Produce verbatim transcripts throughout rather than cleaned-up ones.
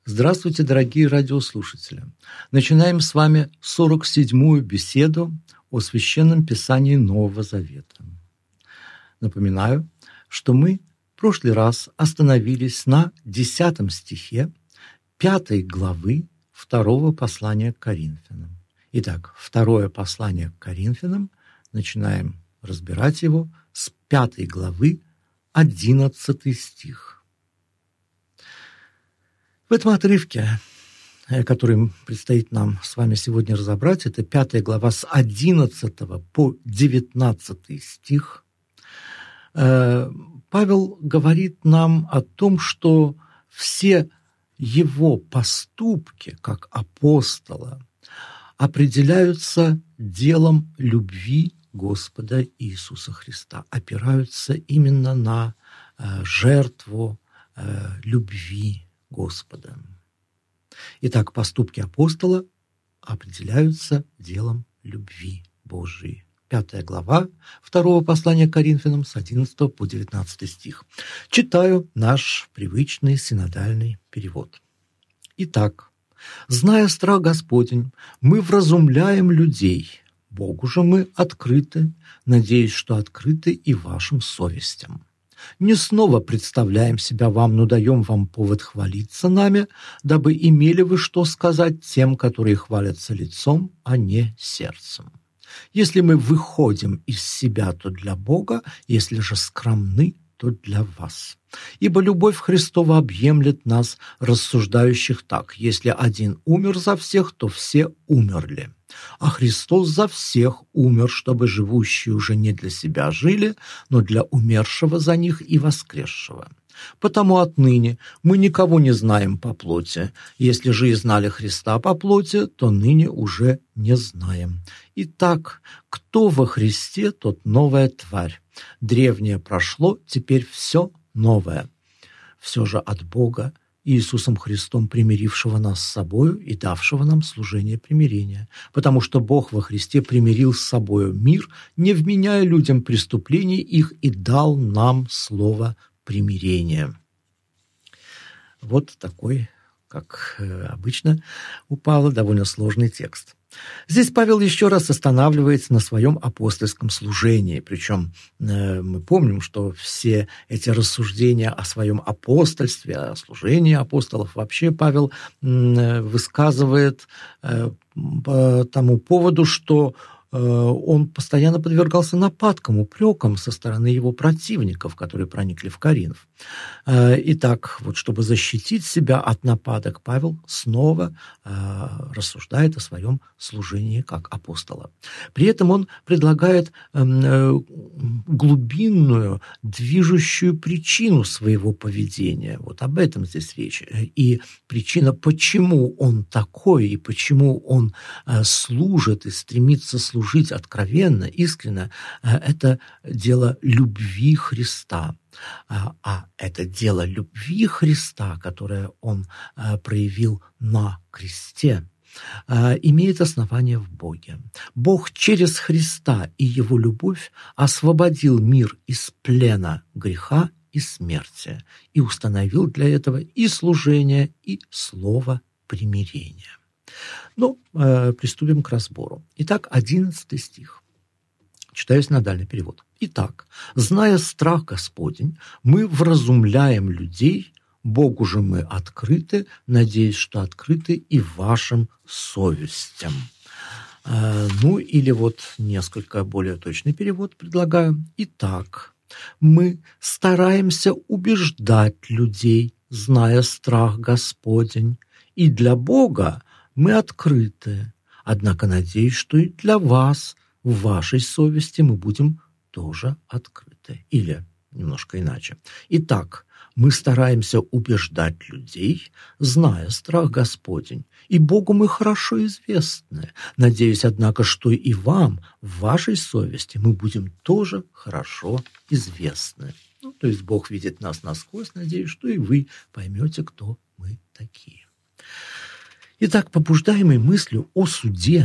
Здравствуйте, дорогие радиослушатели! Начинаем с вами сорок седьмую беседу о Священном Писании Нового Завета. Напоминаю, что мы в прошлый раз остановились на десятом стихе пятой главы второго послания к Коринфянам. Итак, второе послание к Коринфянам, начинаем разбирать его с пятой главы, одиннадцатый стих. В этом отрывке, который предстоит нам с вами сегодня разобрать, это пятая глава с одиннадцатого по девятнадцатый стих, Павел говорит нам о том, что все его поступки, как апостола, определяются делом любви Господа Иисуса Христа, опираются именно на жертву любви Господа. Итак, поступки апостола определяются делом любви Божией. Пятая глава второго послания к Коринфянам с одиннадцатого по девятнадцатый стих. Читаю наш привычный синодальный перевод. Итак, зная страх Господень, мы вразумляем людей, Богу же мы открыты, надеюсь, что открыты и вашим совестям. Не снова представляем себя вам, но даем вам повод хвалиться нами, дабы имели вы что сказать тем, которые хвалятся лицом, а не сердцем. Если мы выходим из себя, то для Бога, если же скромны, то для вас. Ибо любовь Христова объемлет нас, рассуждающих так: если один умер за всех, то все умерли. А Христос за всех умер, чтобы живущие уже не для себя жили, но для умершего за них и воскресшего. Потому отныне мы никого не знаем по плоти. Если же и знали Христа по плоти, то ныне уже не знаем. Итак, кто во Христе, тот новая тварь. Древнее прошло, теперь все новое. Все же от Бога, Иисусом Христом, примирившего нас с собою и давшего нам служение примирения. Потому что Бог во Христе примирил с собою мир, не вменяя людям преступлений их, и дал нам слово примирения. Вот такой, как обычно у Павла, довольно сложный текст. Здесь Павел еще раз останавливается на своем апостольском служении. Причем э, мы помним, что все эти рассуждения о своем апостольстве, о служении апостолов вообще Павел э, высказывает э, по тому поводу, что он постоянно подвергался нападкам, упрекам со стороны его противников, которые проникли в Коринф. Итак, вот чтобы защитить себя от нападок, Павел снова рассуждает о своем служении как апостола. При этом он предлагает глубинную, движущую причину своего поведения. Вот об этом здесь речь. И причина, почему он такой, и почему он служит и стремится служить служить откровенно, искренно, это дело любви Христа. А это дело любви Христа, которое Он проявил на кресте, имеет основание в Боге. Бог через Христа и Его любовь освободил мир из плена греха и смерти и установил для этого и служение, и слово примирения. Ну, э, приступим к разбору. Итак, одиннадцатый стих. Читаю синодальный перевод. Итак, зная страх Господень, мы вразумляем людей, Богу же мы открыты, надеюсь, что открыты и вашим совестям. Э, ну, или вот несколько более точный перевод предлагаю. Итак, мы стараемся убеждать людей, зная страх Господень, и для Бога мы открыты, однако надеюсь, что и для вас, в вашей совести, мы будем тоже открыты. Или немножко иначе. Итак, мы стараемся убеждать людей, зная страх Господень, и Богу мы хорошо известны. Надеюсь, однако, что и вам, в вашей совести, мы будем тоже хорошо известны. Ну, то есть Бог видит нас насквозь, надеюсь, что и вы поймете, кто мы такие. Итак, побуждаемый мыслью о суде,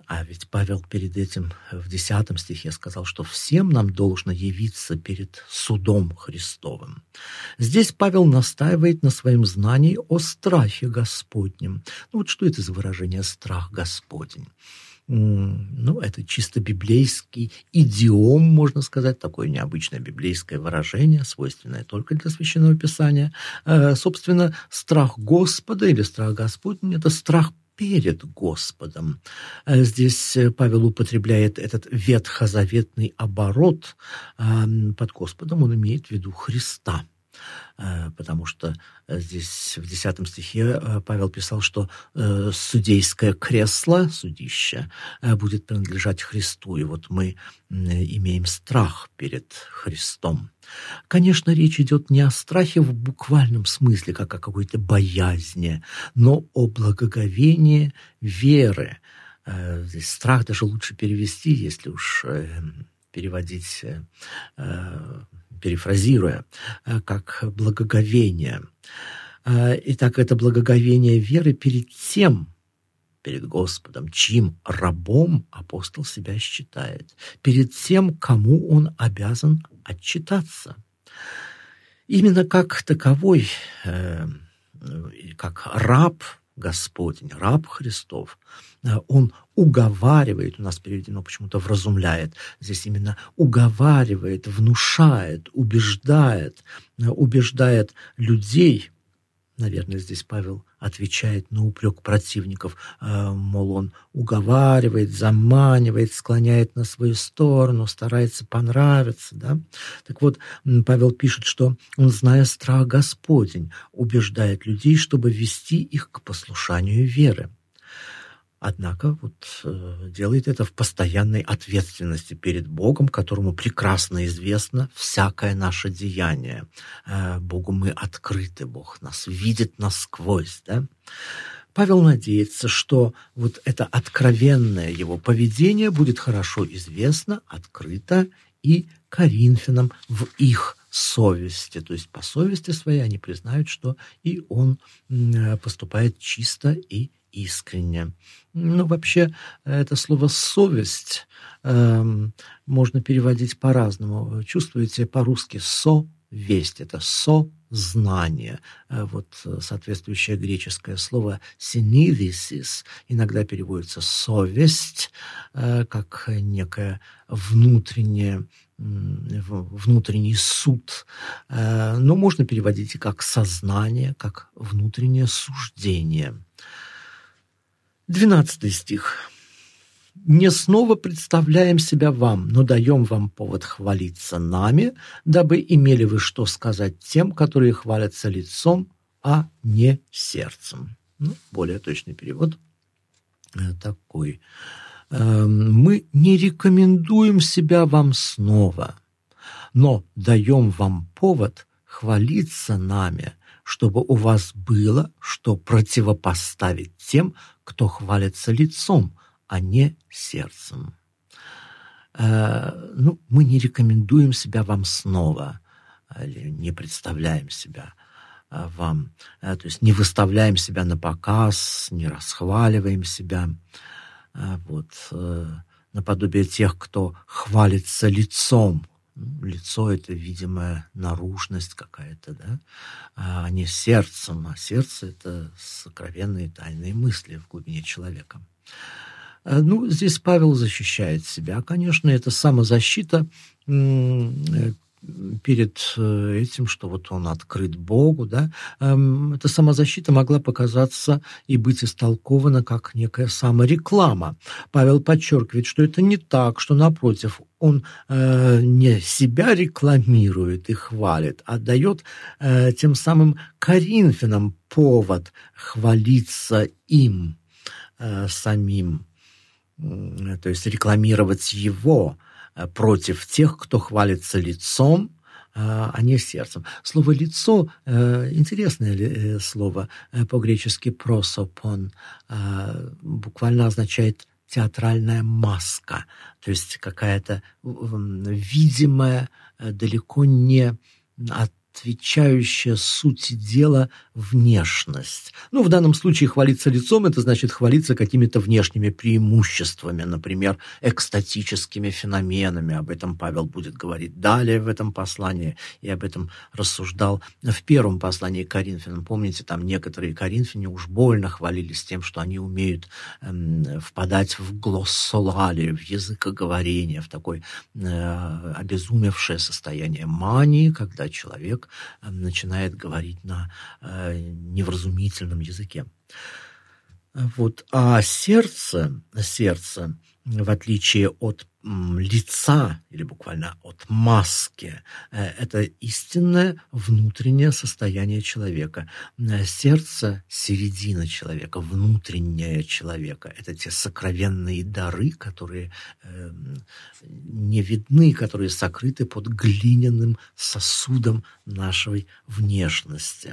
А ведь Павел перед этим в десятом стихе сказал, что всем нам должно явиться перед судом Христовым. Здесь Павел настаивает на своем знании о страхе Господнем. Ну вот что это за выражение «страх Господень»? Ну, это чисто библейский идиом, можно сказать, такое необычное библейское выражение, свойственное только для Священного Писания. Собственно, страх Господа или страх Господень – это страх перед Господом. Здесь Павел употребляет этот ветхозаветный оборот. Под Господом он имеет в виду Христа. Потому что здесь в десятом стихе Павел писал, что судейское кресло, судище, будет принадлежать Христу. И вот мы имеем страх перед Христом. Конечно, речь идет не о страхе в буквальном смысле, как о какой-то боязни, но о благоговении веры. Здесь страх даже лучше перевести, если уж переводить, перефразируя, как благоговение. Итак, это благоговение веры перед тем, перед Господом, чьим рабом апостол себя считает, перед тем, кому он обязан отчитаться. Именно как таковой, как раб Господень, раб Христов, он уговаривает, у нас переведено почему-то вразумляет, здесь именно уговаривает, внушает, убеждает, убеждает людей. Наверное, здесь Павел отвечает на упрек противников, мол, он уговаривает, заманивает, склоняет на свою сторону, старается понравиться. Да? Так вот, Павел пишет, что он, зная страх Господень, убеждает людей, чтобы вести их к послушанию веры. Однако вот, э, делает это в постоянной ответственности перед Богом, которому прекрасно известно всякое наше деяние. Э, Богу мы открыты, Бог нас видит насквозь. Да? Павел надеется, что вот это откровенное его поведение будет хорошо известно, открыто и коринфянам в их совести. То есть по совести своей они признают, что и он э, поступает чисто и искренне. Ну, вообще, это слово «совесть» э, можно переводить по-разному. Чувствуете, по-русски «совесть» — это «сознание». Вот соответствующее греческое слово «synthesis» иногда переводится «совесть», э, как некое внутреннее, внутренний суд. Э, но можно переводить и как «сознание», как «внутреннее суждение». Двенадцатый стих. «Не снова представляем себя вам, но даем вам повод хвалиться нами, дабы имели вы что сказать тем, которые хвалятся лицом, а не сердцем». Ну, более точный перевод такой. «Мы не рекомендуем себя вам снова, но даем вам повод хвалиться нами, чтобы у вас было что противопоставить тем, кто хвалится лицом, а не сердцем». Э, ну, мы не рекомендуем себя вам снова, или не представляем себя э, вам, э, то есть не выставляем себя на показ, не расхваливаем себя, э, вот, э, наподобие тех, кто хвалится лицом. Лицо — это видимая наружность какая-то, да, а не сердцем. А сердце — это сокровенные тайные мысли в глубине человека. Ну, здесь Павел защищает себя. Конечно, это самозащита перед этим, что вот он открыт Богу, да. Эта самозащита могла показаться и быть истолкована как некая самореклама. Павел подчеркивает, что это не так, что, напротив, он э, не себя рекламирует и хвалит, а дает э, тем самым коринфянам повод хвалиться им э, самим, э, то есть рекламировать его э, против тех, кто хвалится лицом, э, а не сердцем. Слово «лицо» э, интересное э, слово, э, по-гречески «prosopon», э, буквально означает театральная маска, то есть какая-то видимая, далеко не от отвечающая сути дела внешность. Ну, в данном случае хвалиться лицом – это значит хвалиться какими-то внешними преимуществами, например, экстатическими феноменами. Об этом Павел будет говорить далее в этом послании, и об этом рассуждал в первом послании к Коринфянам. Помните, там некоторые коринфяне уж больно хвалились тем, что они умеют эм, впадать в глоссолалию, в языкоговорение, в такое э, обезумевшее состояние мании, когда человек э, начинает говорить на э, невразумительном языке. Вот. А сердце, сердце, в отличие от м, лица, или буквально от маски, э, это истинное внутреннее состояние человека. Э, Сердце – середина человека, внутреннее человека. Это те сокровенные дары, которые э, не видны, которые сокрыты под глиняным сосудом нашей внешности.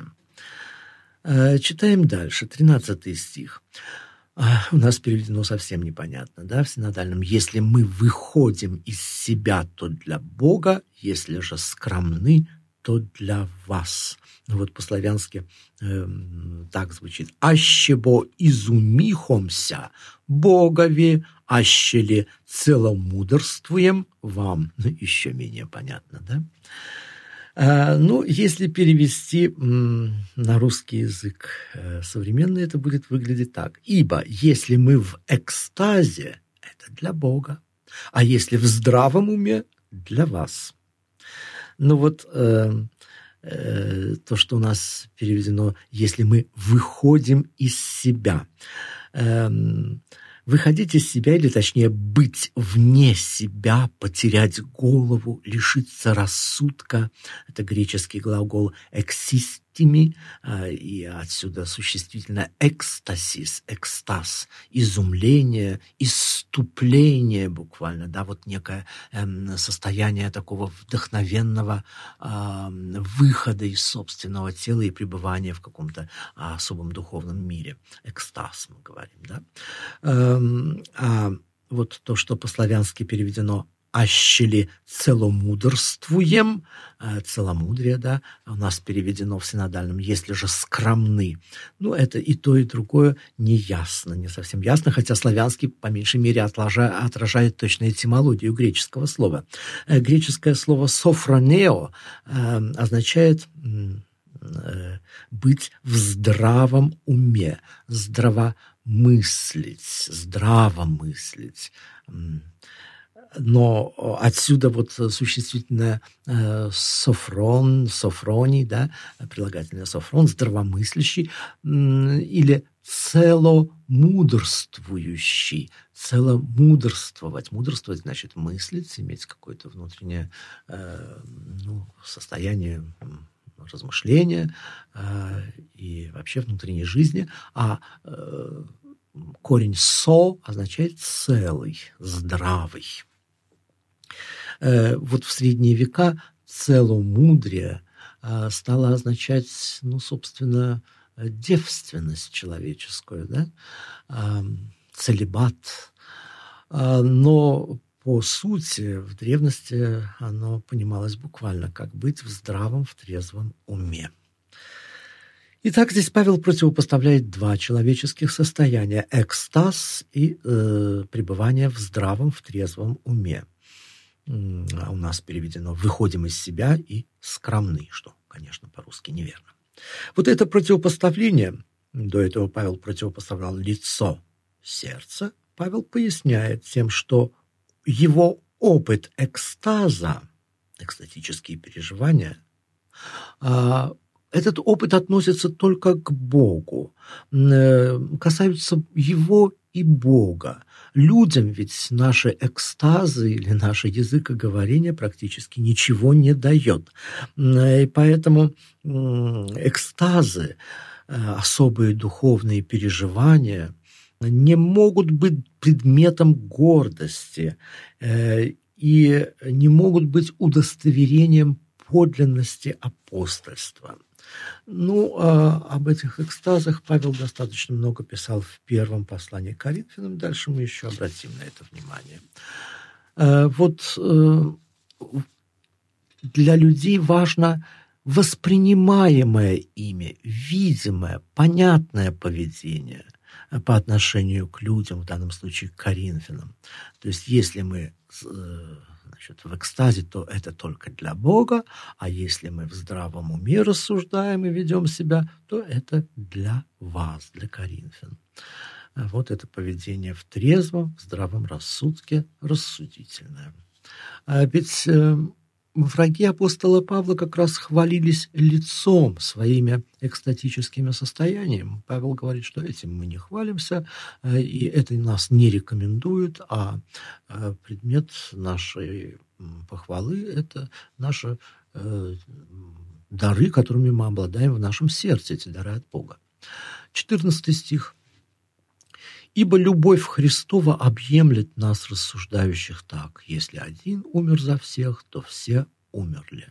Э, Читаем дальше, тринадцатый стих. А, у нас переведено совсем непонятно, да, в синодальном. «Если мы выходим из себя, то для Бога, если же скромны, то для вас». Вот по-славянски э, так звучит. «Аще бо изумихомся Богови, аще ли целомудрствуем вам». Ну, еще менее понятно, да? А, ну, если перевести м, на русский язык э, современный, это будет выглядеть так. «Ибо если мы в экстазе, это для Бога, а если в здравом уме, для вас». Ну вот э, э, то, что у нас переведено «если мы выходим из себя». Эм, Выходить из себя, или точнее быть вне себя, потерять голову, лишиться рассудка. Это греческий глагол «эксистими», и отсюда существительное «экстасис», «экстаз», изумление, исступление буквально, да, вот некое э, состояние такого вдохновенного э, выхода из собственного тела и пребывания в каком-то особом духовном мире. Экстаз, мы говорим, да. А вот то, что по-славянски переведено «аще ли целомудрствуем», целомудрие, да, у нас переведено в синодальном «если же скромны». Ну, это и то, и другое не ясно, не совсем ясно, хотя славянский, по меньшей мере, отражает, отражает точно этимологию греческого слова. Греческое слово «софронео» означает быть в здравом уме, здравомыслить, здраво мыслить. Но отсюда вот существительное э, софрон, софроний, да, прилагательное софрон, здравомыслящий, э, или целомудрствующий, целомудрствовать. Мудрствовать значит мыслить, иметь какое-то внутреннее э, ну, состояние размышления э, и вообще внутренней жизни, а э, корень «со» означает «целый», «здравый». Э, вот в средние века целомудрие э, стало означать, ну, собственно, девственность человеческую, да? э, целибат. Э, но по сути, в древности оно понималось буквально как быть в здравом, в трезвом уме. Итак, здесь Павел противопоставляет два человеческих состояния – экстаз и э, пребывание в здравом, в трезвом уме. А у нас переведено «выходим из себя» и «скромны», что, конечно, по-русски неверно. Вот это противопоставление, до этого Павел противопоставлял лицо, сердце, Павел поясняет тем, что его опыт экстаза, экстатические переживания, этот опыт относится только к Богу, касаются его и Бога. Людям ведь наши экстазы или наше языкоговорение практически ничего не дает. И поэтому экстазы, особые духовные переживания не могут быть предметом гордости э, и не могут быть удостоверением подлинности апостольства. Ну, а об этих экстазах Павел достаточно много писал в первом послании к Коринфянам. Дальше мы еще обратим на это внимание. Э, вот э, для людей важно воспринимаемое ими, видимое, понятное поведение по отношению к людям, в данном случае к Коринфянам. То есть если мы значит, в экстазе, то это только для Бога, а если мы в здравом уме рассуждаем и ведем себя, то это для вас, для Коринфян. Вот это поведение в трезвом, в здравом рассудке, рассудительное. А ведь враги апостола Павла как раз хвалились лицом, своими экстатическими состояниями. Павел говорит, что этим мы не хвалимся, и это нас не рекомендует, а предмет нашей похвалы – это наши дары, которыми мы обладаем в нашем сердце, эти дары от Бога. четырнадцатый стих. «Ибо любовь Христова объемлет нас, рассуждающих так: если один умер за всех, то все умерли».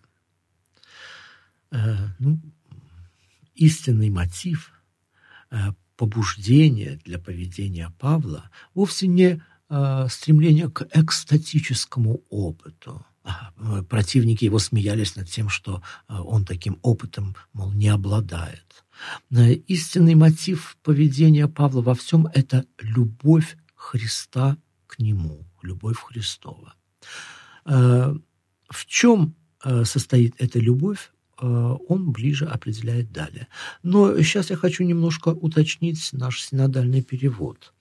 Э, ну, истинный мотив, э, побуждение для поведения Павла вовсе не э, стремление к экстатическому опыту. Противники его смеялись над тем, что он таким опытом, мол, не обладает. Истинный мотив поведения Павла во всем – это любовь Христа к нему, любовь Христова. В чем состоит эта любовь, он ближе определяет далее. Но сейчас я хочу немножко уточнить наш синодальный перевод.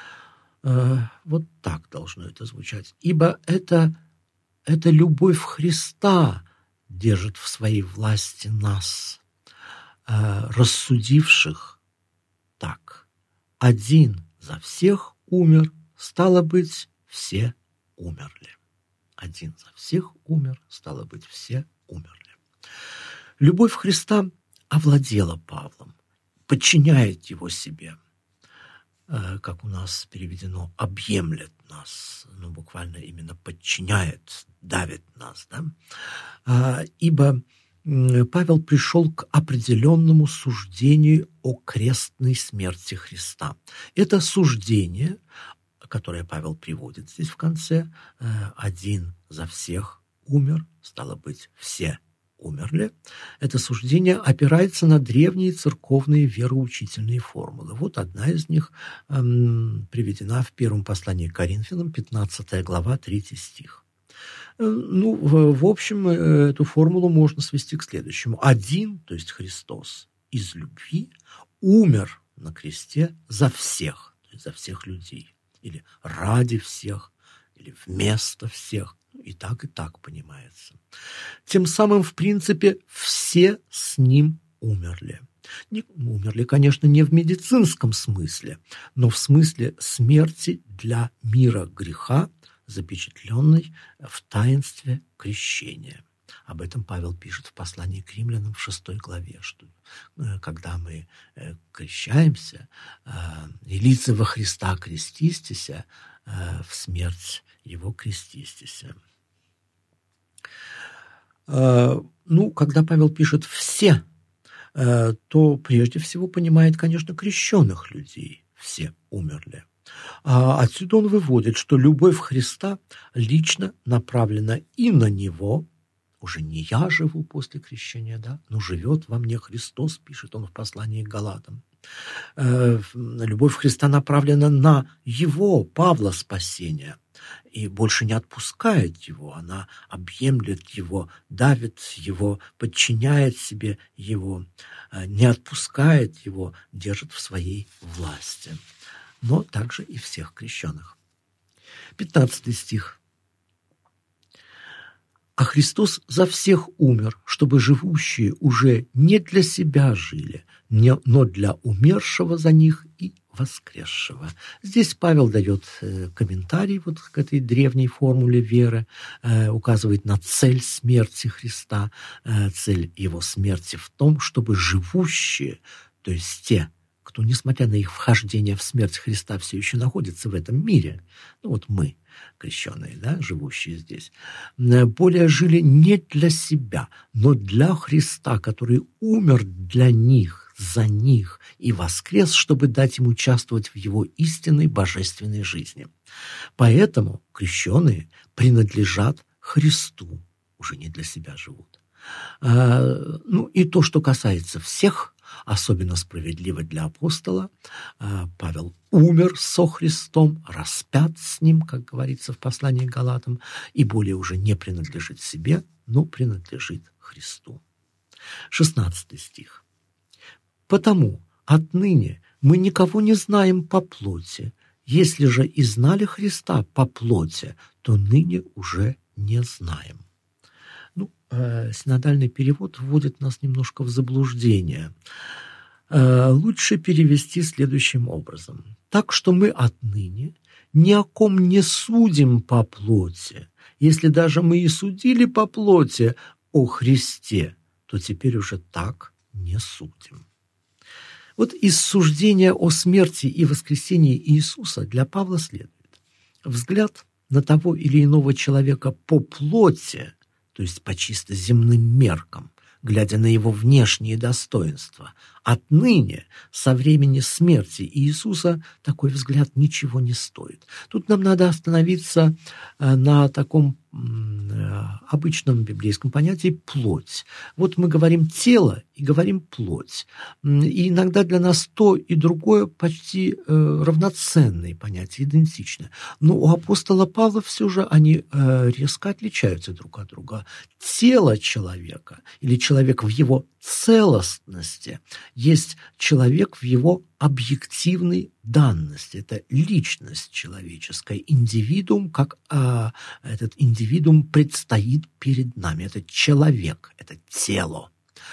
Вот так должно это звучать. «Ибо это Эта любовь Христа держит в своей власти нас, э, рассудивших так: один за всех умер, стало быть, все умерли. Один за всех умер, стало быть, все умерли». Любовь Христа овладела Павлом, подчиняет его себе. Как у нас переведено, объемлет нас, ну, буквально именно подчиняет, давит нас, да? А, ибо Павел пришел к определенному суждению о крестной смерти Христа. Это суждение, которое Павел приводит здесь в конце, один за всех умер, стало быть, все умерли. Это суждение опирается на древние церковные вероучительные формулы. Вот одна из них эм, приведена в первом послании к Коринфянам, пятнадцатая глава, третий стих. Э, ну, в, в общем, э, эту формулу можно свести к следующему. Один, то есть Христос, из любви умер на кресте за всех, то есть за всех людей, или ради всех, или вместо всех. И так, и так понимается. Тем самым, в принципе, все с ним умерли. Не, умерли, конечно, не в медицинском смысле, но в смысле смерти для мира греха, запечатленной в таинстве крещения. Об этом Павел пишет в послании к римлянам в шестой главе, что когда мы крещаемся, и лица во Христа крестистися, в смерть его крестистися. Ну, когда Павел пишет «все», то прежде всего понимает, конечно, крещенных людей. Все умерли. А отсюда он выводит, что любовь Христа лично направлена и на него. Уже не я живу после крещения, да, но живет во мне Христос, пишет он в послании к Галатам. Любовь Христа направлена на его, Павла, спасение, и больше не отпускает его, она объемлет его, давит его, подчиняет себе его, не отпускает его, держит в своей власти. Но также и всех крещенных. пятнадцатый стих. «А Христос за всех умер, чтобы живущие уже не для себя жили, но для умершего за них и воскресшего». Здесь Павел дает комментарий вот к этой древней формуле веры, указывает на цель смерти Христа. Цель его смерти в том, чтобы живущие, то есть те, кто, несмотря на их вхождение в смерть Христа, все еще находится в этом мире, ну вот мы, крещенные, да, живущие здесь, более жили не для себя, но для Христа, который умер для них, за них и воскрес, чтобы дать им участвовать в его истинной божественной жизни. Поэтому крещенные принадлежат Христу, уже не для себя живут. Ну и то, что касается всех, особенно справедливо для апостола, Павел умер со Христом, распят с Ним, как говорится в послании к Галатам, и более уже не принадлежит себе, но принадлежит Христу. шестнадцатый стих. «Потому отныне мы никого не знаем по плоти. Если же и знали Христа по плоти, то ныне уже не знаем». Ну, э, синодальный перевод вводит нас немножко в заблуждение. Э, лучше перевести следующим образом. «Так что мы отныне ни о ком не судим по плоти. Если даже мы и судили по плоти о Христе, то теперь уже так не судим». Вот из суждения о смерти и воскресении Иисуса для Павла следует: взгляд на того или иного человека по плоти, то есть по чисто земным меркам, глядя на его внешние достоинства, отныне, со времени смерти Иисуса, такой взгляд ничего не стоит. Тут нам надо остановиться на таком обычном библейском понятии «плоть». Вот мы говорим «тело» и говорим «плоть». И иногда для нас то и другое почти равноценные понятия, идентичны. Но у апостола Павла все же они резко отличаются друг от друга. Тело человека или человек в его целостности есть человек в его объективной данности. Это личность человеческая, индивидуум, как а, этот индивидуум предстоит перед нами. Это человек, это тело.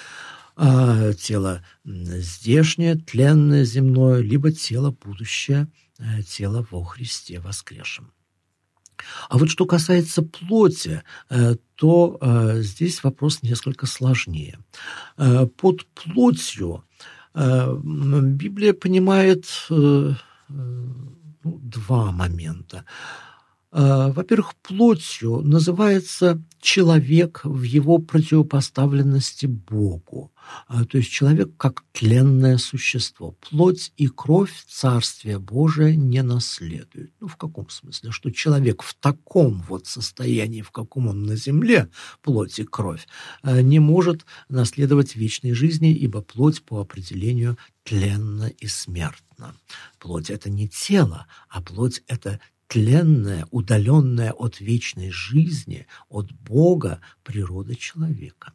А, тело здешнее, тленное, земное, либо тело будущее, тело во Христе воскресшем. А вот что касается плоти, то здесь вопрос несколько сложнее. Под плотью Библия понимает ну, два момента. Во-первых, плотью называется человек в его противопоставленности Богу, то есть человек как тленное существо. Плоть и кровь Царствия Божия не наследуют. Ну, в каком смысле? Что человек в таком вот состоянии, в каком он на земле, плоть и кровь, не может наследовать вечной жизни, ибо плоть по определению тленна и смертна. Плоть – это не тело, а плоть – это тленная, удаленная от вечной жизни, от Бога природа человека.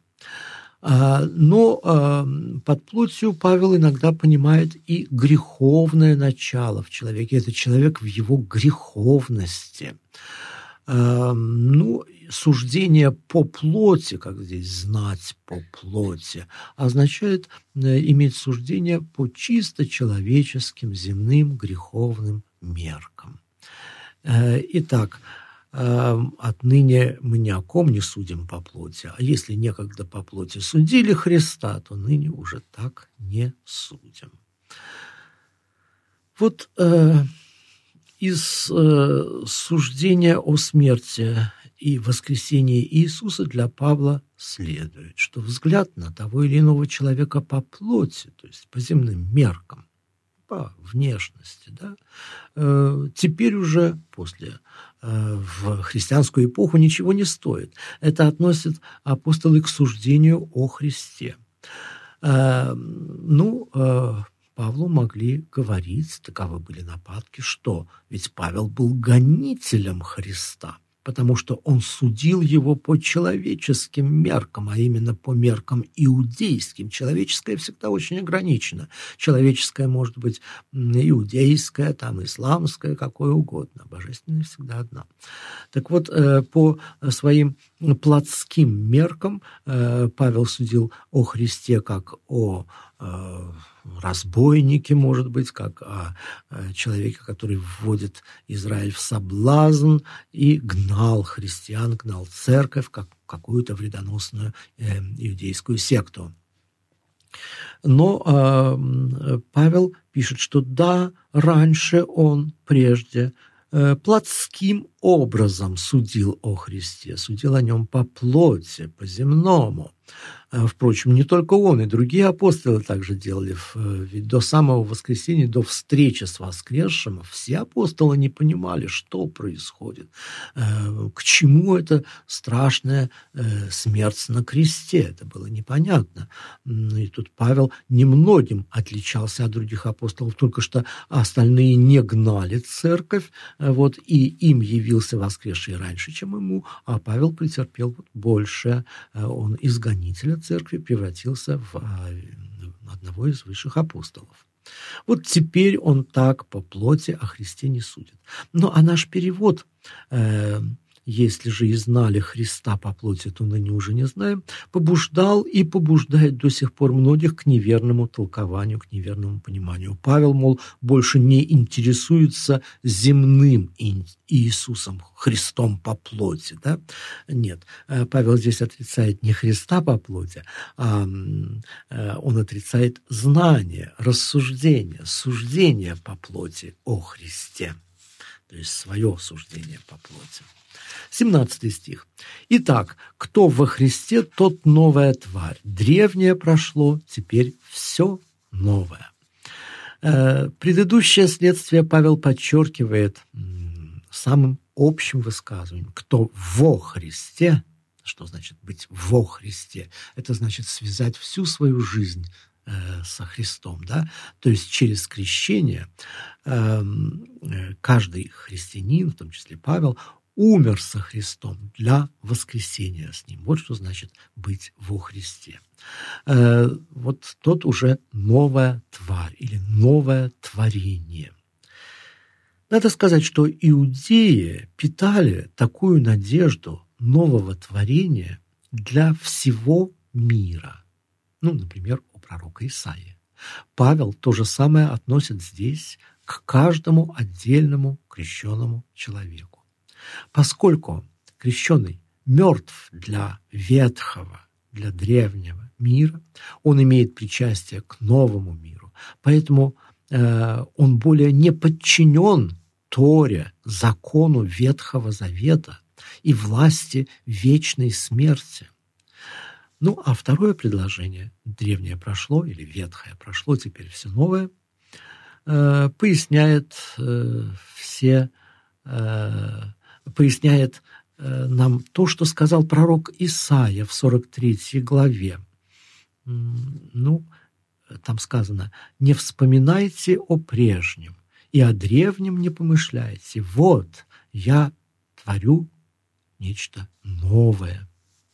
Но под плотью Павел иногда понимает и греховное начало в человеке. Это человек в его греховности. Ну, суждение по плоти, как здесь знать по плоти, означает иметь суждение по чисто человеческим, земным, греховным меркам. Итак, отныне мы ни о ком не судим по плоти, а если некогда по плоти судили Христа, то ныне уже так не судим. Вот э, из э, суждения о смерти и воскресении Иисуса для Павла следует, что взгляд на того или иного человека по плоти, то есть по земным меркам, по внешности, да, э, теперь уже после э, в христианскую эпоху ничего не стоит. Это относит апостолы к суждению о Христе. Э, ну, э, Павлу могли говорить, таковы были нападки, что ведь Павел был гонителем Христа, потому что он судил его по человеческим меркам, а именно по меркам иудейским. Человеческое всегда очень ограничено. Человеческое может быть иудейское, там, исламское, какое угодно. Божественное всегда одна. Так вот, по своим плотским меркам Павел судил о Христе как о разбойнике, может быть, как о человеке, который вводит Израиль в соблазн и гнал христиан, гнал церковь, как какую-то вредоносную э, иудейскую секту. Но э, Павел пишет, что да, раньше он прежде э, плотским образом судил о Христе, судил о нем по плоти, по земному. Впрочем, не только он, и другие апостолы также делали. Ведь до самого воскресения, до встречи с воскресшим, все апостолы не понимали, что происходит, к чему эта страшная смерть на кресте. Это было непонятно. И тут Павел немногим отличался от других апостолов, только что остальные не гнали церковь, вот, и им явился воскресший раньше, чем ему, а Павел претерпел больше. Он из гонителя церкви превратился в одного из высших апостолов. Вот теперь он так по плоти о Христе не судит. Ну, а наш перевод, э, если же и знали Христа по плоти, то ныне уже не знаем, побуждал и побуждает до сих пор многих к неверному толкованию, к неверному пониманию. Павел, мол, больше не интересуется земным Иисусом, Христом по плоти. Да? Нет, Павел здесь отрицает не Христа по плоти, а он отрицает знание, рассуждение, суждение по плоти о Христе, то есть свое суждение по плоти. семнадцатый стих. «Итак, кто во Христе, тот новая тварь. Древнее прошло, теперь все новое». Э, предыдущее следствие Павел подчеркивает м, самым общим высказыванием. Кто во Христе, что значит быть во Христе? Это значит связать всю свою жизнь э, со Христом. Да? То есть через крещение э, каждый христианин, в том числе Павел, умер со Христом для воскресения с Ним. Вот что значит быть во Христе. Э, вот тот уже новая тварь или новое творение. Надо сказать, что иудеи питали такую надежду нового творения для всего мира. Ну, например, у пророка Исаии. Павел то же самое относит здесь к каждому отдельному крещенному человеку. Поскольку крещеный мертв для ветхого, для древнего мира, он имеет причастие к новому миру. Поэтому э, он более не подчинен Торе, закону Ветхого Завета и власти вечной смерти. Ну, а второе предложение, древнее прошло или ветхое прошло, теперь все новое, э, поясняет э, все э, поясняет э, нам то, что сказал пророк Исаия в сорок третьей главе. Ну, там сказано: «Не вспоминайте о прежнем, и о древнем не помышляйте. Вот, я творю нечто новое».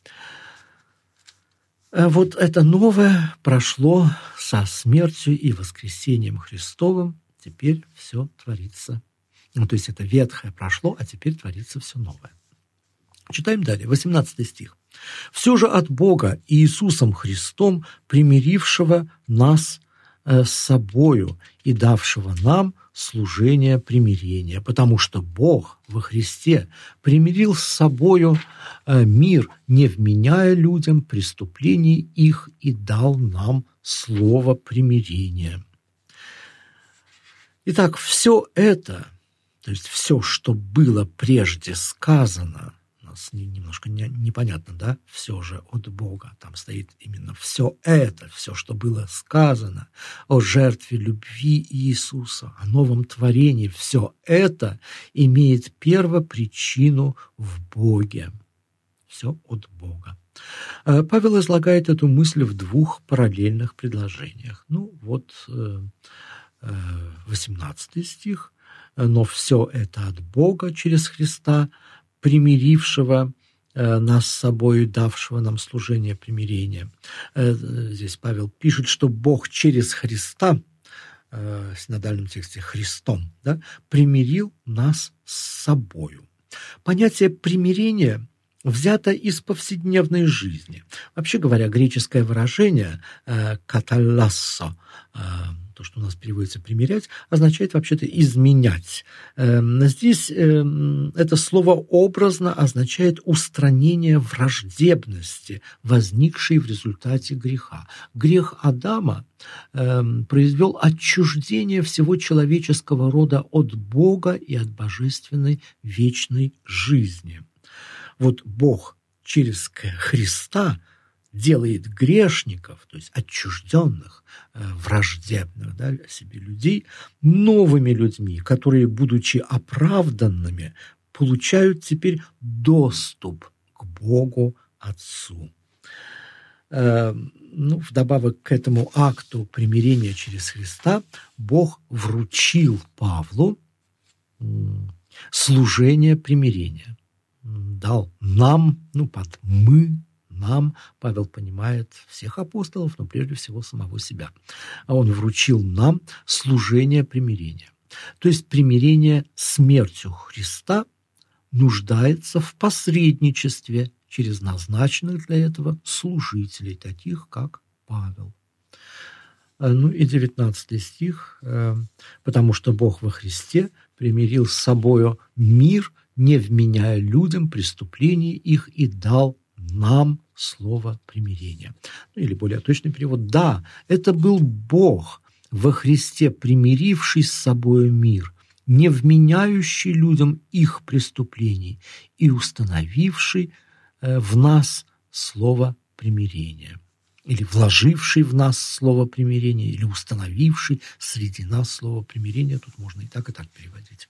Вот это новое прошло со смертью и воскресением Христовым, теперь все творится. Ну, то есть это ветхое прошло, а теперь творится все новое. Читаем далее, восемнадцатый стих. «Все же от Бога и Иисусом Христом, примирившего нас э, с собою и давшего нам служение примирения, потому что Бог во Христе примирил с собою э, мир, не вменяя людям преступлений их, и дал нам слово примирения». Итак, все это, то есть все, что было прежде сказано, у нас немножко непонятно, да, все же от Бога, там стоит именно все это, все, что было сказано о жертве любви Иисуса, о новом творении, все это имеет первопричину в Боге. Все от Бога. Павел излагает эту мысль в двух параллельных предложениях. Ну, вот восемнадцатый стих. «Но все это от Бога через Христа, примирившего нас с собой, давшего нам служение примирения». Здесь Павел пишет, что Бог через Христа, в синодальном тексте «Христом», да, примирил нас с собою. Понятие примирения взято из повседневной жизни. Вообще говоря, греческое выражение «каталассо», то, что у нас переводится «примирять», означает вообще-то «изменять». Здесь это слово образно означает устранение враждебности, возникшей в результате греха. Грех Адама произвел отчуждение всего человеческого рода от Бога и от божественной вечной жизни. Вот Бог через Христа делает грешников, то есть отчужденных, враждебных, да, себе людей, новыми людьми, которые, будучи оправданными, получают теперь доступ к Богу Отцу. Ну, вдобавок к этому акту примирения через Христа Бог вручил Павлу служение примирения. Дал нам, ну, под «мы», нам, Павел понимает всех апостолов, но прежде всего самого себя. А он вручил нам служение примирения. То есть примирение смертью Христа нуждается в посредничестве через назначенных для этого служителей, таких как Павел. Ну и девятнадцатый стих. «Потому что Бог во Христе примирил с собою мир, не вменяя людям преступлений их, и дал нам слово примирения». Ну, или более точный перевод. Да, это был Бог во Христе, примиривший с собою мир, не вменяющий людям их преступлений и установивший в нас слово примирения. Или вложивший в нас слово примирения, или установивший среди нас слово примирения. Тут можно и так, и так переводить.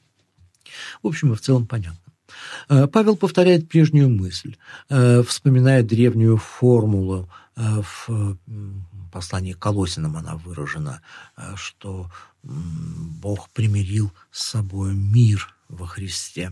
В общем и в целом понятно. Павел повторяет прежнюю мысль, вспоминая древнюю формулу, в послании к Колоссянам она выражена, что Бог примирил с собой мир во Христе.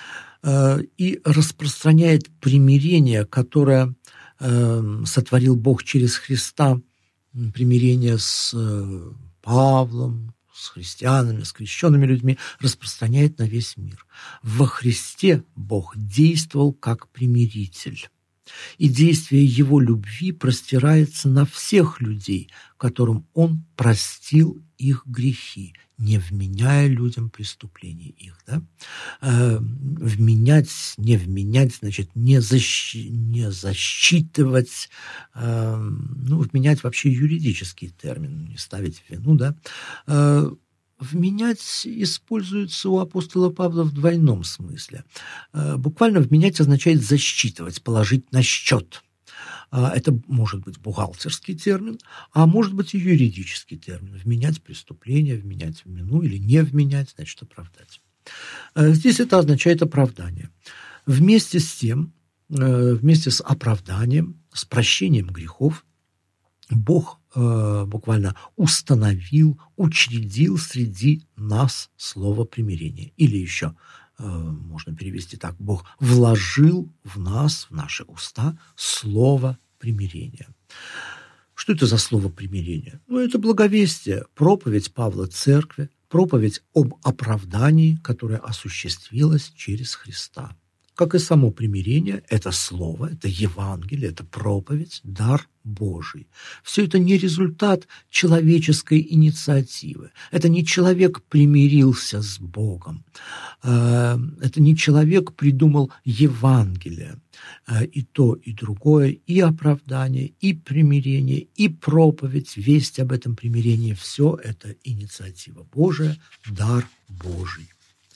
И распространяет примирение, которое сотворил Бог через Христа, примирение с Павлом, с христианами, с крещенными людьми, распространяет на весь мир. Во Христе Бог действовал как примиритель. И действие Его любви простирается на всех людей, которым Он простил их грехи, не вменяя людям преступлений их. Да? Э, вменять, не вменять, значит, не, защи, не засчитывать, э, ну, вменять вообще юридический термин, не ставить в вину, да. Э, Вменять используется у апостола Павла в двойном смысле. Буквально вменять означает засчитывать, положить на счет. Это может быть бухгалтерский термин, а может быть и юридический термин. Вменять преступление, вменять в вину или не вменять, значит оправдать. Здесь это означает оправдание. Вместе с тем, вместе с оправданием, с прощением грехов, Бог э, буквально установил, учредил среди нас слово примирения. Или еще э, можно перевести так: Бог вложил в нас, в наши уста, слово примирения. Что это за слово примирения? Ну, это благовестие, проповедь Павла церкви, проповедь об оправдании, которое осуществилось через Христа. Как и само примирение, это слово, это Евангелие, это проповедь, дар Божий. Все это не результат человеческой инициативы. Это не человек примирился с Богом. Это не человек придумал Евангелие. И то, и другое, и оправдание, и примирение, и проповедь, весть об этом примирении – все это инициатива Божия, дар Божий.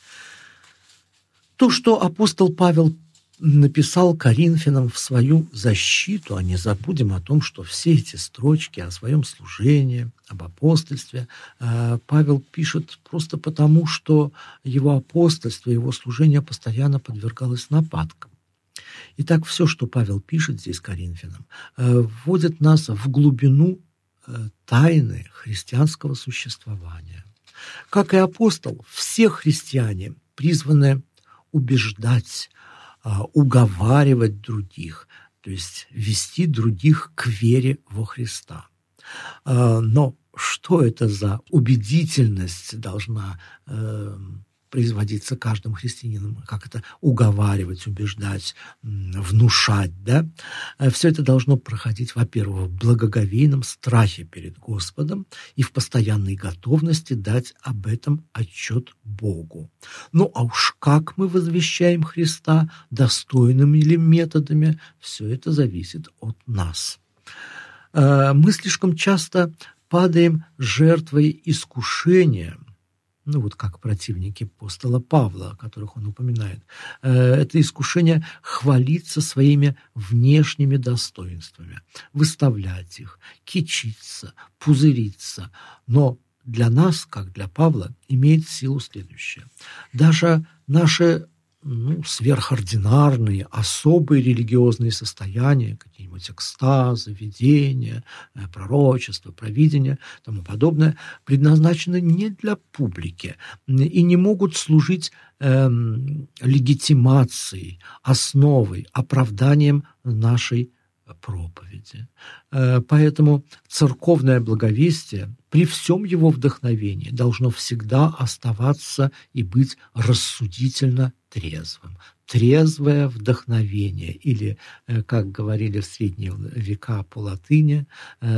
То, что апостол Павел написал Коринфянам в свою защиту, а не забудем о том, что все эти строчки о своем служении, об апостольстве Павел пишет просто потому, что его апостольство, его служение постоянно подвергалось нападкам. Итак, все, что Павел пишет здесь Коринфянам, вводит нас в глубину тайны христианского существования. Как и апостол, все христиане призваны убеждать, уговаривать других, то есть вести других к вере во Христа. Но что это за убедительность должна производиться каждым христианином, как это уговаривать, убеждать, внушать, да? Все это должно проходить, во-первых, в благоговейном страхе перед Господом и в постоянной готовности дать об этом отчет Богу. Ну, а уж как мы возвещаем Христа, достойными ли методами, все это зависит от нас. Мы слишком часто падаем жертвой искушения ну вот как противники апостола Павла, о которых он упоминает, это искушение хвалиться своими внешними достоинствами, выставлять их, кичиться, пузыриться. Но для нас, как для Павла, имеет силу следующее. Даже наши ну, сверхординарные, особые религиозные состояния, какие-нибудь экстазы, видения, пророчества, провидения, тому подобное, предназначены не для публики и не могут служить э, легитимацией, основой, оправданием нашей проповеди. Поэтому церковное благовестие при всем его вдохновении должно всегда оставаться и быть рассудительно трезвым. Трезвое вдохновение, или, как говорили в средние века по латыни,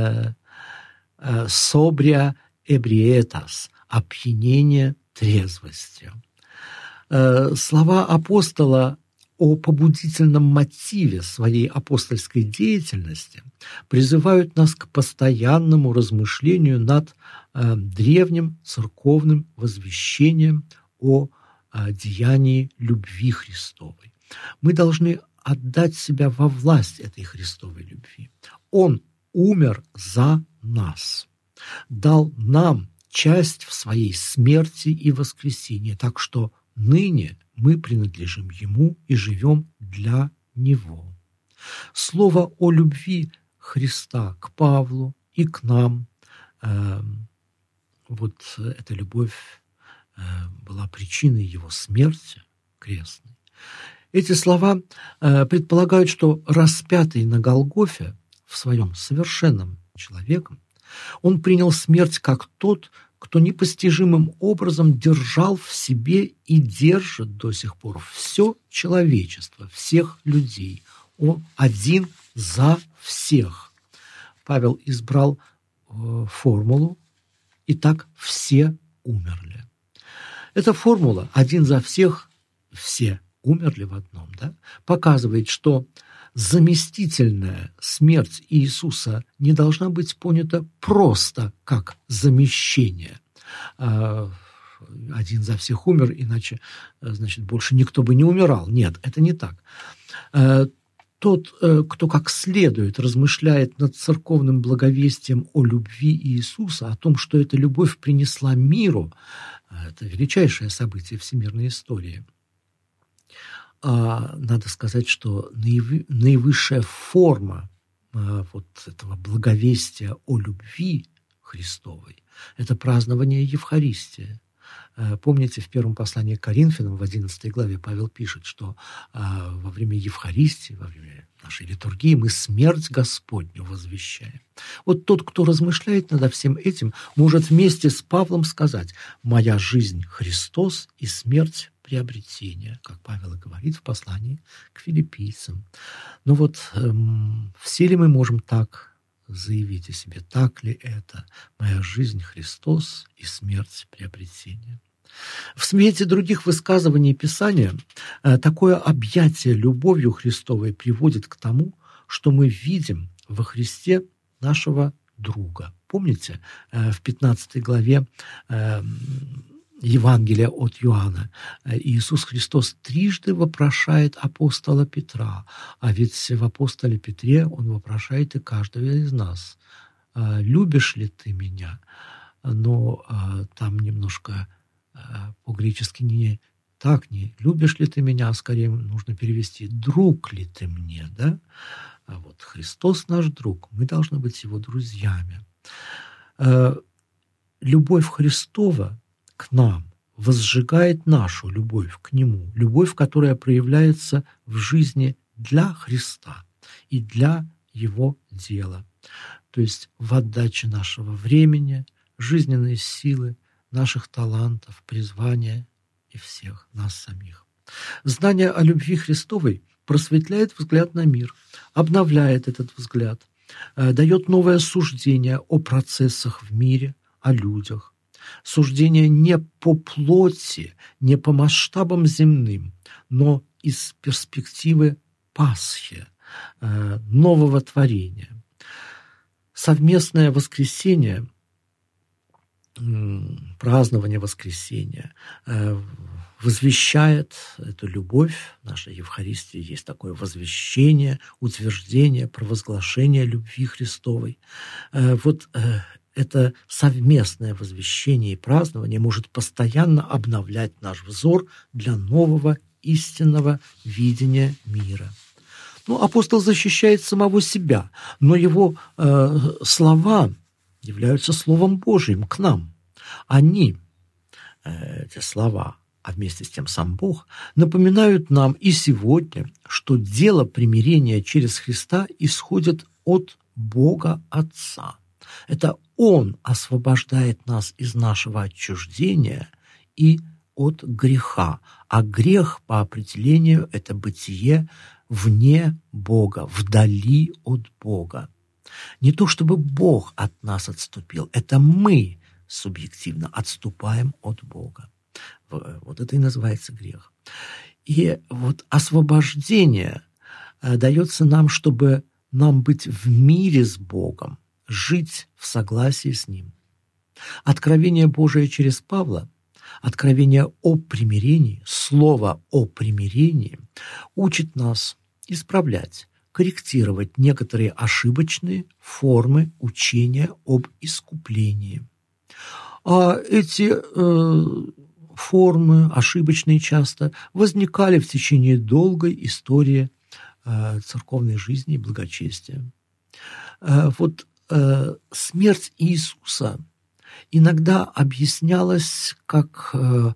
«sobria ebrietas» – опьянение трезвостью. Слова апостола о побудительном мотиве своей апостольской деятельности призывают нас к постоянному размышлению над э, древним церковным возвещением о э, деянии любви Христовой. Мы должны отдать себя во власть этой Христовой любви. Он умер за нас, дал нам часть в своей смерти и воскресении, так что ныне мы принадлежим Ему и живем для Него. Слово о любви Христа к Павлу и к нам, э, вот эта любовь э, была причиной Его смерти крестной. Эти слова э, предполагают, что распятый на Голгофе в своем совершенном человеком, Он принял смерть как тот, кто непостижимым образом держал в себе и держит до сих пор все человечество, всех людей. Он один за всех. Павел избрал э, формулу, и так все умерли. Эта формула «один за всех, все умерли в одном», да, показывает, что заместительная смерть Иисуса не должна быть понята просто как замещение. Один за всех умер, иначе, значит, больше никто бы не умирал. Нет, это не так. Тот, кто как следует размышляет над церковным благовестием о любви Иисуса, о том, что эта любовь принесла миру, это величайшее событие всемирной истории. Надо сказать, что наивысшая форма вот этого благовестия о любви Христовой – это празднование Евхаристии. Помните, в первом послании к Коринфянам, в одиннадцатой главе, Павел пишет, что во время Евхаристии, во время нашей литургии мы смерть Господню возвещаем. Вот тот, кто размышляет над всем этим, может вместе с Павлом сказать: «Моя жизнь – Христос, и смерть – приобретение», как Павел и говорит в послании к филиппийцам. Но вот эм, все ли мы можем так заявить о себе? Так ли это? Моя жизнь – Христос, и смерть – приобретение. В свете других высказываний Писания такое объятие любовью Христовой приводит к тому, что мы видим во Христе нашего друга. Помните, в пятнадцатой главе Евангелия от Иоанна Иисус Христос трижды вопрошает апостола Петра, а ведь в апостоле Петре Он вопрошает и каждого из нас: «Любишь ли ты меня?» Но там немножко по-гречески не так, не «любишь ли ты меня», а скорее нужно перевести «друг ли ты мне?». Да? А вот Христос наш друг, мы должны быть Его друзьями. Любовь Христова к нам возжигает нашу любовь к Нему, любовь, которая проявляется в жизни для Христа и для Его дела, то есть в отдаче нашего времени, жизненной силы, наших талантов, призвания и всех нас самих. Знание о любви Христовой просветляет взгляд на мир, обновляет этот взгляд, дает новое суждение о процессах в мире, о людях. Суждение не по плоти, не по масштабам земным, но из перспективы Пасхи, нового творения. Совместное воскресение празднование воскресения возвещает эту любовь. В нашей Евхаристии есть такое возвещение, утверждение, провозглашение любви Христовой. Вот это совместное возвещение и празднование может постоянно обновлять наш взор для нового истинного видения мира. Ну, апостол защищает самого себя, но его э, слова являются Словом Божьим к нам. Они, э, эти слова, а вместе с тем сам Бог, напоминают нам и сегодня, что дело примирения через Христа исходит от Бога Отца. Это Он освобождает нас из нашего отчуждения и от греха. А грех, по определению, это бытие вне Бога, вдали от Бога. Не то чтобы Бог от нас отступил, это мы субъективно отступаем от Бога. Вот это и называется грех. И вот освобождение дается нам, чтобы нам быть в мире с Богом, жить в согласии с Ним. Откровение Божие через Павла, откровение о примирении, слово о примирении учит нас исправлять, корректировать некоторые ошибочные формы учения об искуплении. А эти э, формы, ошибочные часто, возникали в течение долгой истории э, церковной жизни и благочестия. Э, вот э, смерть Иисуса иногда объяснялась как э,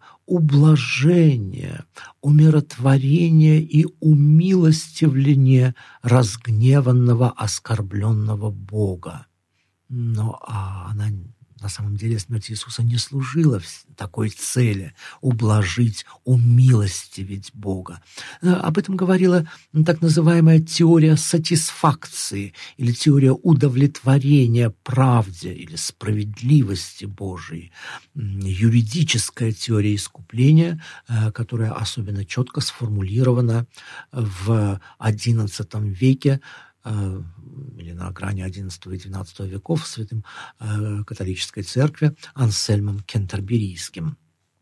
ублажение, умиротворение и умилостивление разгневанного, оскорбленного Бога. Но а она на самом деле смерть Иисуса не служила такой цели – ублажить, умилостивить Бога. Об этом говорила так называемая теория сатисфакции или теория удовлетворения правде или справедливости Божией. Юридическая теория искупления, которая особенно четко сформулирована в одиннадцатом веке, или на грани одиннадцатого и двенадцатого веков святым э, католической церкви Ансельмом Кентерберийским.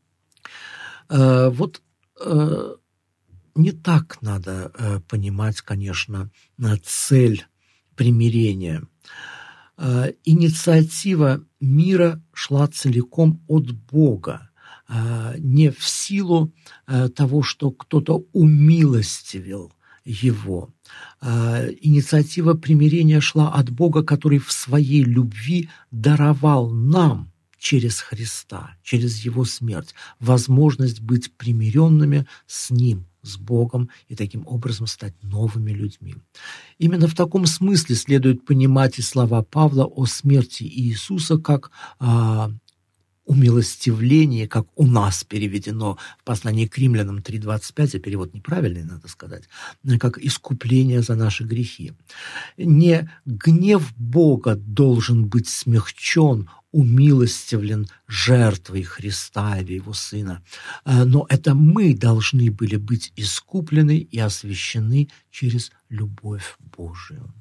Э, вот э, не так надо э, понимать, конечно, цель примирения. Э, инициатива мира шла целиком от Бога, э, не в силу э, того, что кто-то умилостивил его. Инициатива примирения шла от Бога, который в своей любви даровал нам через Христа, через Его смерть, возможность быть примиренными с Ним, с Богом, и таким образом стать новыми людьми. Именно в таком смысле следует понимать и слова Павла о смерти Иисуса как а, умилостивление, как у нас переведено в послании к Римлянам три двадцать пять, а перевод неправильный, надо сказать, как искупление за наши грехи. Не гнев Бога должен быть смягчен, умилостивлен жертвой Христа или Его Сына, но это мы должны были быть искуплены и освящены через любовь Божию.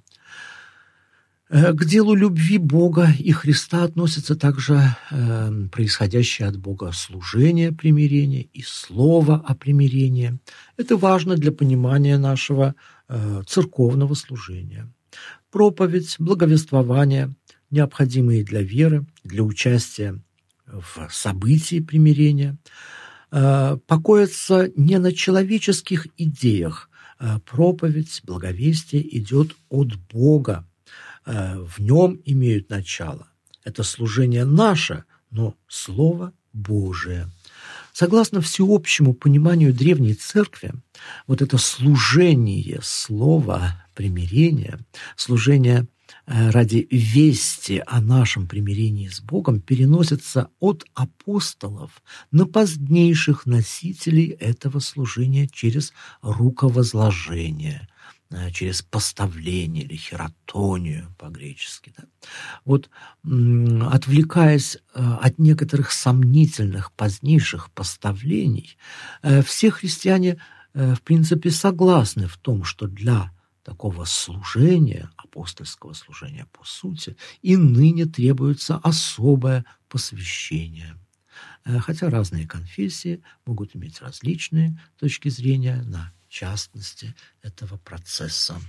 К делу любви Бога и Христа относятся также э, происходящее от Бога служение примирения и слово о примирении. Это важно для понимания нашего э, церковного служения. Проповедь, благовествование, необходимые для веры, для участия в событии примирения, э, покоятся не на человеческих идеях. Э, проповедь, благовестие идет от Бога. В нем имеют начало. Это служение наше, но Слово Божие. Согласно всеобщему пониманию Древней Церкви, вот это служение Слова примирения, служение ради вести о нашем примирении с Богом переносится от апостолов на позднейших носителей этого служения через руковозложение, через поставление или хератонию по-гречески. Да? Вот, отвлекаясь от некоторых сомнительных позднейших поставлений, все христиане, в принципе, согласны в том, что для такого служения, апостольского служения по сути, и ныне требуется особое посвящение. хотя разные конфессии могут иметь различные точки зрения на частности этого процесса.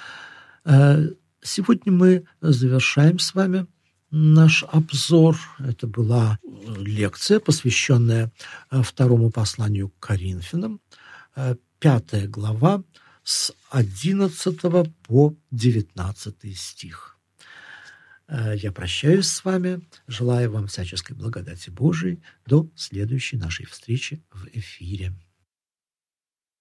Сегодня мы завершаем с вами наш обзор. Это была лекция, посвященная второму посланию к Коринфянам, пятая глава с одиннадцатого по девятнадцатый стих. Я прощаюсь с вами, желаю вам всяческой благодати Божией. До следующей нашей встречи в эфире.